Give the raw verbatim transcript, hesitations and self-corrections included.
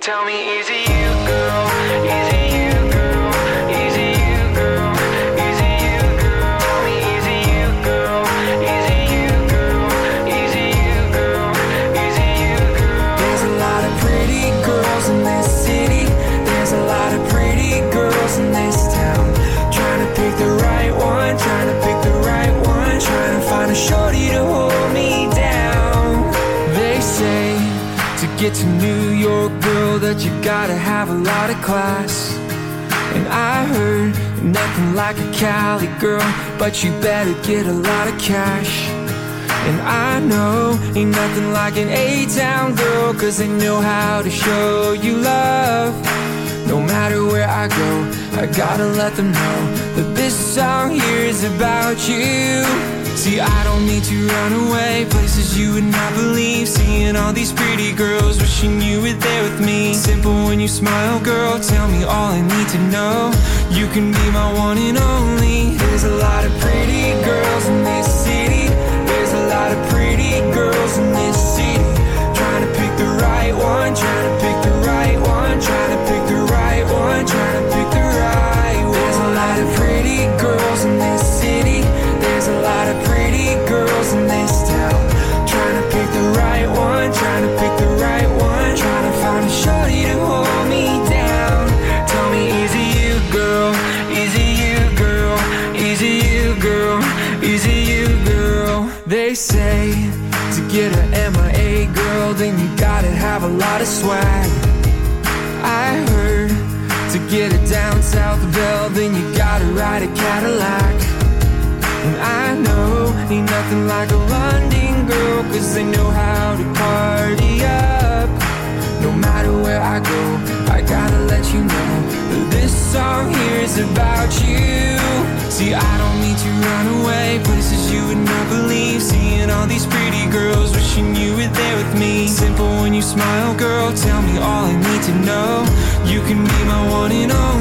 Tell me, is it you, girl? Is it you, girl? Is it you, girl? Is it you, girl? Tell me, is it you, girl? Is it you, girl? Is it you, girl? Is it you, girl? There's a lot of pretty girls in this city. There's a lot of pretty girls in this town. Trying to pick the right one, trying to pick the right one, trying to find a shorty to hold me down. They say to get to New York, girl, that you gotta have a lot of class. And I heard nothing like a Cali girl, but you better get a lot of cash. And I know ain't nothing like an A-town girl, cause they know how to show you love. No matter where I go, I gotta let them know that this song here is about you. See, I don't need to run away, places you would not believe. Seeing all these pretty girls, wishing you were there with me. Simple when you smile, girl, tell me all I need to know. You can be my one and only. There's a lot of pretty girls in this city. There's a lot of pretty girls in this city. Trying to pick the right one, trying to pick the right one, trying to pick the right one, trying to pick the right one. There's a lot of pretty girls in this city. There's a lot of pretty girls in this town. Trying to pick the right one, trying to pick the right one, trying to find a shorty to hold me down. Tell me, is it you, girl? Is it you, girl? Is it you, girl? Is it you, girl? They say to get an M I A girl, then you gotta have a lot of swag. I heard to get a down south belle, then you gotta ride a Cadillac. And I know ain't nothing like a London girl, cause they know how to party up. No matter where I go, I gotta let you know that this song here is about you. See, I don't need to run away, places you would not believe. Seeing all these pretty girls, wishing you were there with me. Simple when you smile, girl, tell me all I need to know. You can be my one and only.